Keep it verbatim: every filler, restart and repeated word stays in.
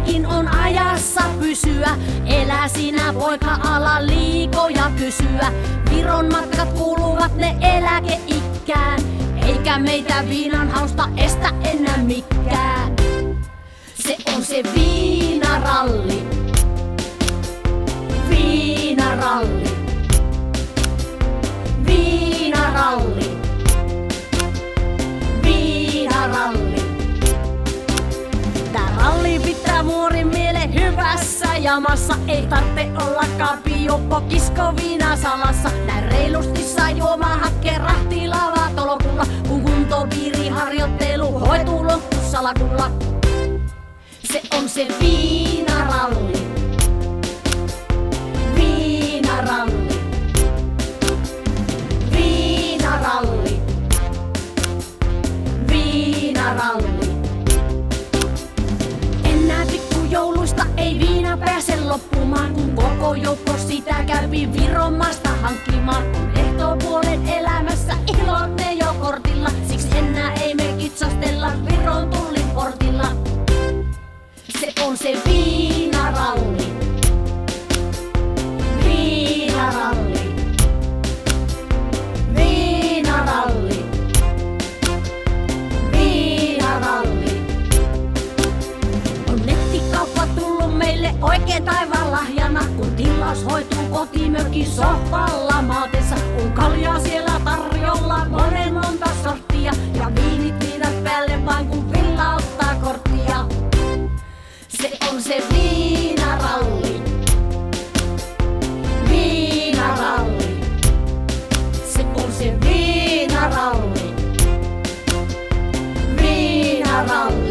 tärkeinkin on ajassa pysyä. Elä sinä poika, ala liikoja kysyä. Viron matkat kuuluvat ne eläkeikään, eikä meitä viinan hausta estä enää mikään. Se on se viinaralli, viinaralli, viinaralli, viinaralli. Tää ralli pitää muorin mielen hyvässä jamassa. Ei tarvitse olla kapioppo kisko viina salassa. Näin reilusti saa juomaa hakkeen rahtilava tolokulla, kun kuntopiiriharjoittelu hoituu loppussalakulla. Se on se viinaralli, viinaralli, viinaralli, viinaralli. Enää pikkujouluista ei viina pääse loppumaan, kun koko joukko sitä käypi Viron maasta hankkimaan. On ehtoopuolen elämässä ilot ne jo kortilla, siksi enää ei me kitsastella Viron tullin portilla. Se on se viinaralli, viinaralli, viinaralli, viinaralli. On nettikauppa tullut meille oikein taivaan lahjana, kun tilaus hoituu kotimökin sohvalla maatessa. On kaljaa siellä tarjolla monen monta sorttia, ja viinit viinat päälle vain kun villa ottaa korttia. Se on se viinaralli, viinaralli. Se on se viinaralli, viinaralli.